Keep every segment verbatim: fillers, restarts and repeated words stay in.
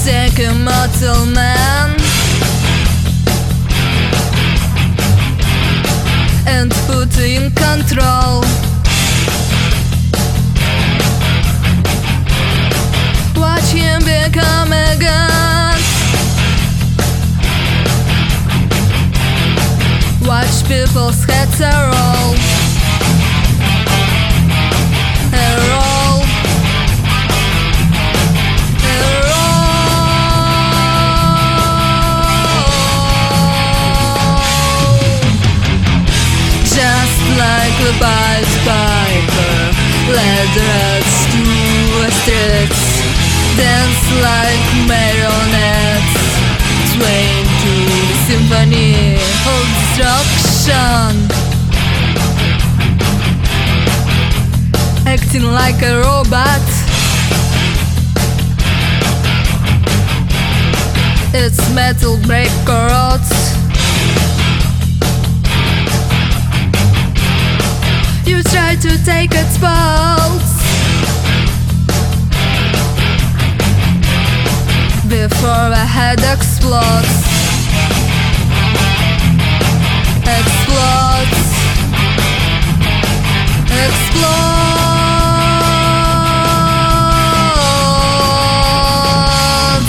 Take a mortal man and put in control. Watch him become a god. Watch people's heads roll. A roll. A roll. Just like a Pied Piper led rats through the streets. Dance like marionettes, swaying to the symphony of destruction. Acting like a robot, its metal break corrodes. You try to take its pulse before the head explodes. Explodes. Explodes.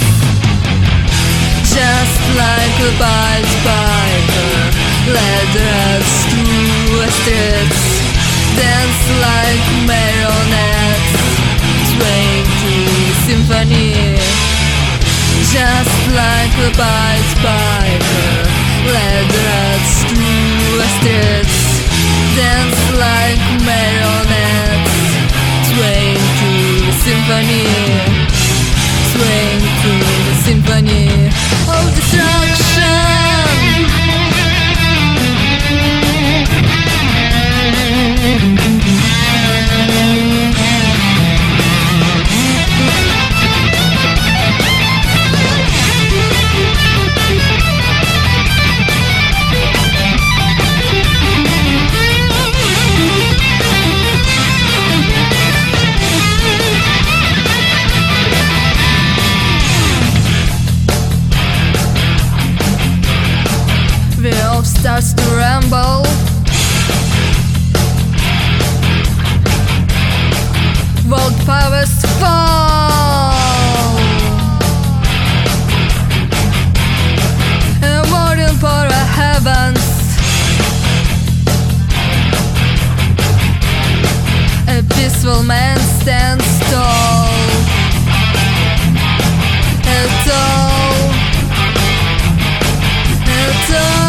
Just like a Pied Piper led rats through the streets. Dance like marionettes, swaying to the symphony. Just like a Pied Piper led rats through the streets. Dance like marionettes, swaying to the symphony. Swaying to the symphony of destruction. The earth starts to rumble. World powers fall. A warning for the heavens. A peaceful man stands tall. A tall. A tall.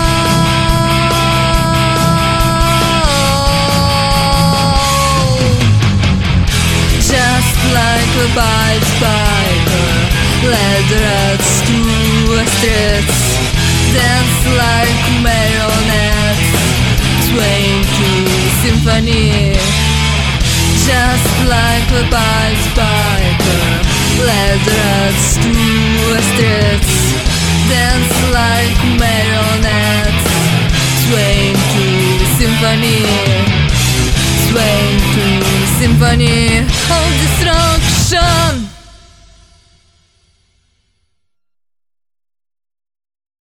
Like a Pied Piper led rats through the streets. Dance like marionettes, swaying to the symphony. Just like a Pied Piper led rats through the streets. Dance like marionettes, swaying to the symphony. Swaying to the symphony of